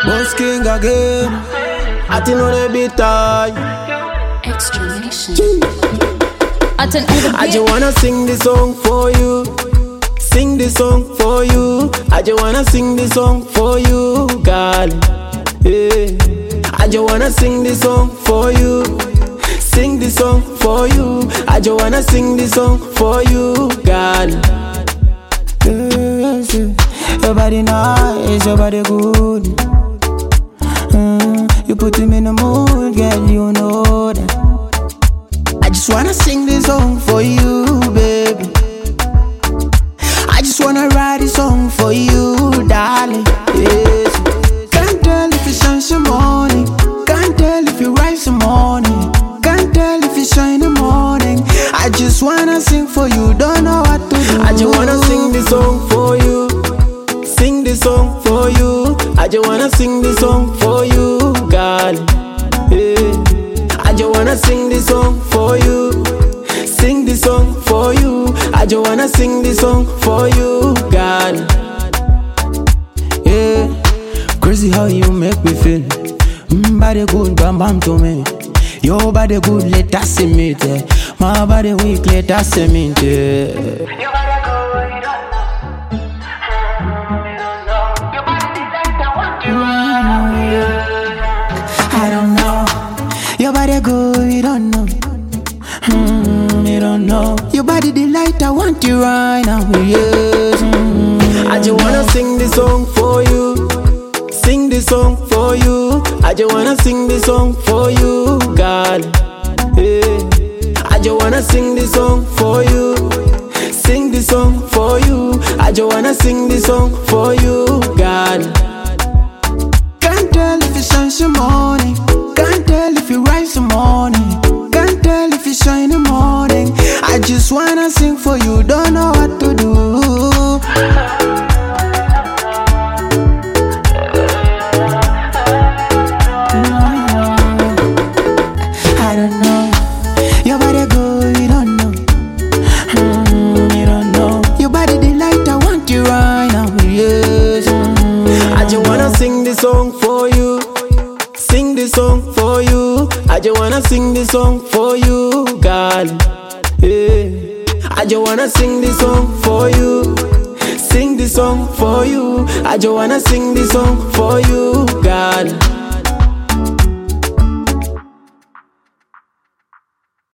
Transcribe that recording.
Boss King again. I think on a bit tight. Extranation. I just wanna sing this song for you. Sing this song for you. I just wanna sing this song for you, girl. Yeah. I just wanna sing this song for you. Sing this song for you. I just wanna sing this song for you, girl. Yes, your body nice, your body good. You put him in the mood, girl, you know that. I just wanna sing this song for you, baby. I just wanna write this song for you, darling. Yes. Can't tell if it's sunshine morning. Can't tell if you rise in the morning. Can't tell if it's shine in the morning. I just wanna sing for you, don't know what to do. I just wanna sing this song for you. Sing this song for you. I just wanna sing this song for you, girl. Yeah. I just wanna sing this song for you. Sing this song for you. I just wanna sing this song for you, girl. Yeah. Crazy how you make me feel. Body good, bam bam to me. Your body good, let us see me. My body weak, let us see me. I don't know. Your body good, you don't know. You don't know. Your body delight, I want you right now. Yes. I just wanna sing this song for you. Sing this song for you. I just wanna sing this song for you, girl. Yeah. I just wanna sing this song for you. Sing this song for you. I just wanna sing this song for you, girl. Can't tell if it's sunshine morning. Can't tell if you rise in the morning. Can't tell if it's shine in the morning. I just wanna sing for you, don't know what to do. I don't know. Your body good, you don't know. You don't know. Your body delight, I want you right now. Yes. I just wanna sing this song for you. Sing this song for you. I just wanna sing this song for you, girl. Yeah. I just wanna sing this song for you. Sing this song for you. I just wanna sing this song for you, girl.